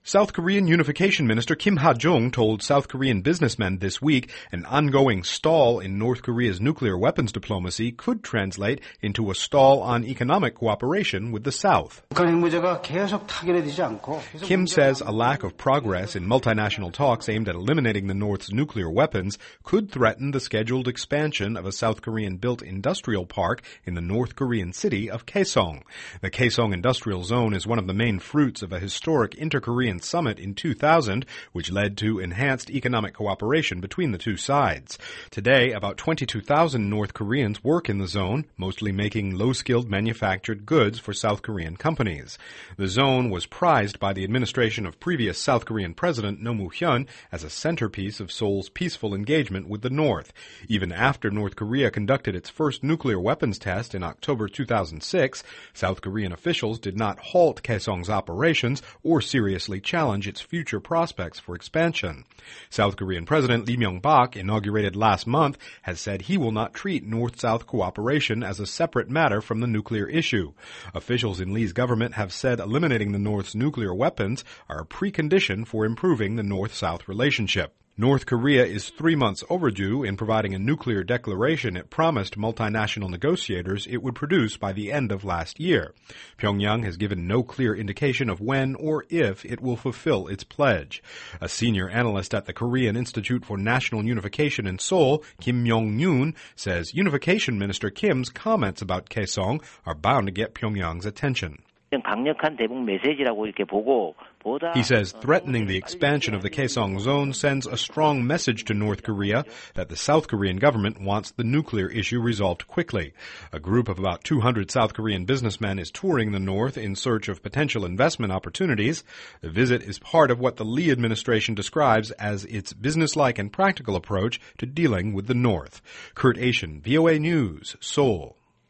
South Korean Unification Minister Kim Ha-jung told South Korean businessmen this week an ongoing stall in North Korea's nuclear weapons diplomacy could translate into a stall on economic cooperation with the South. Kim says a lack of progress in multinational talks aimed at eliminating the North's nuclear weapons could threaten the scheduled expansion of a South Korean-built industrial park in the North Korean city of Kaesong. The Kaesong Industrial Zone is one of the main fruits of a historic inter-Korean summit in 2000, which led to enhanced economic cooperation between the two sides. Today, about 22,000 North Koreans work in the zone, mostly making low-skilled manufactured goods for South Korean companies. The zone was prized by the administration of previous South Korean President Roh Moo-hyun as a centerpiece of Seoul's peaceful engagement with the North. Even after North Korea conducted its first nuclear weapons test in October 2006, South Korean officials did not halt Kaesong's operations or seriously challenge its future prospects for expansion. South Korean President Lee Myung-bak, inaugurated last month, has said he will not treat North-South cooperation as a separate matter from the nuclear issue. Officials in Lee's government have said eliminating the North's nuclear weapons are a precondition for improving the North-South relationship. North Korea is 3 months overdue in providing a nuclear declaration it promised multinational negotiators it would produce by the end of last year. Pyongyang has given no clear indication of when or if it will fulfill its pledge. A senior analyst at the Korean Institute for National Unification in Seoul, Kim Myong-yoon, says Unification Minister Kim's comments about Kaesong are bound to get Pyongyang's attention. He says threatening the expansion of the Kaesong zone sends a strong message to North Korea that the South Korean government wants the nuclear issue resolved quickly. A group of about 200 South Korean businessmen is touring the North in search of potential investment opportunities. The visit is part of what the Lee administration describes as its businesslike and practical approach to dealing with the North. Kurt Asian, VOA News, Seoul.